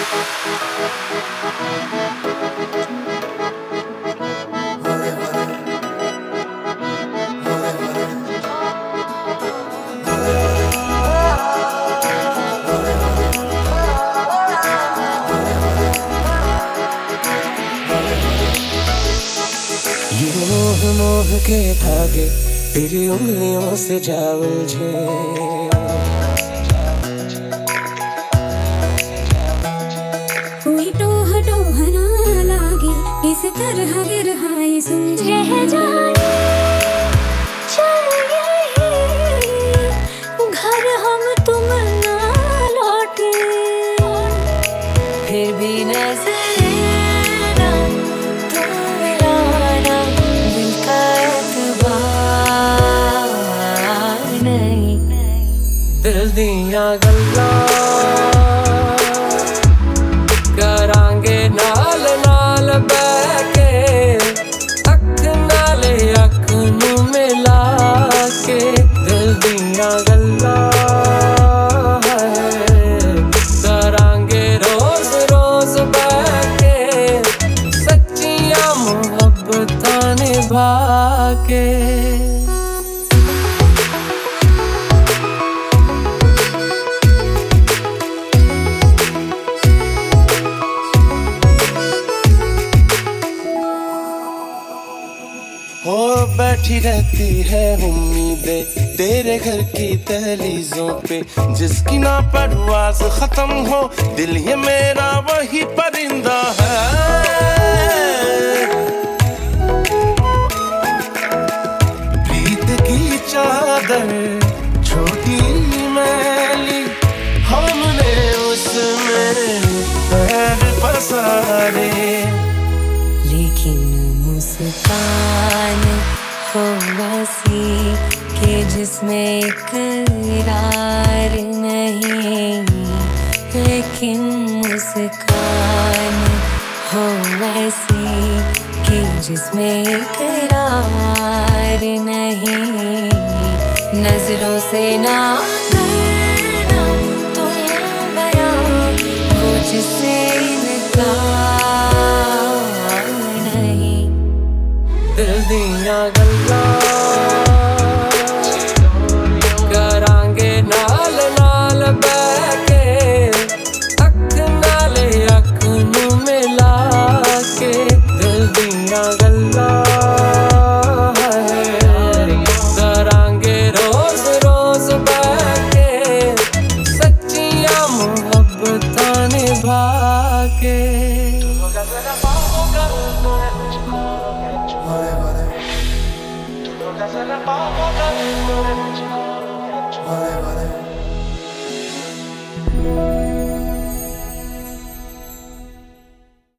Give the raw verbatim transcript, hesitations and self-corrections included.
मोह मोह के धागे तेरी उंगलियों से जा उलझे, कोई टोह टोह ना लागे इस तरह गिरहाई सुलझे है जाने चाहिए घर हम तुम ना लौटे, फिर भी नजर दिल दियां गल्लां करांगे नाल नाल बैठ के, अख नाले अख नू मिला के। दिल दियां गल्लां करांगे रोज रोज बैठ के, सच्चियां मुहब्बतां निभा के। हो बैठी रहती है उम्मीदें तेरे घर की दहलीजों पे, जिसकी ना परवाज़ खत्म हो दिल ये मेरा वही परिंदा है। प्रीत की चादर छोटी मैली हमने उसमें पैर पसारे, लेकिन मुस्कान हो वैसी कि जिसमें इकरार नहीं, लेकिन मुस्कान हो वैसी कि जिसमें इकरार नहीं। नजरों से ना करना तुम बयां वो जिससे दिल दियां गल्लां करांगे नाल नाल बैठ के, अख नाले अख नू मिला के। दिल दियां गल्लां करांगे रोज रोज बैठ के, सच्चियां मुहब्बतां निभा के। Vale, vale.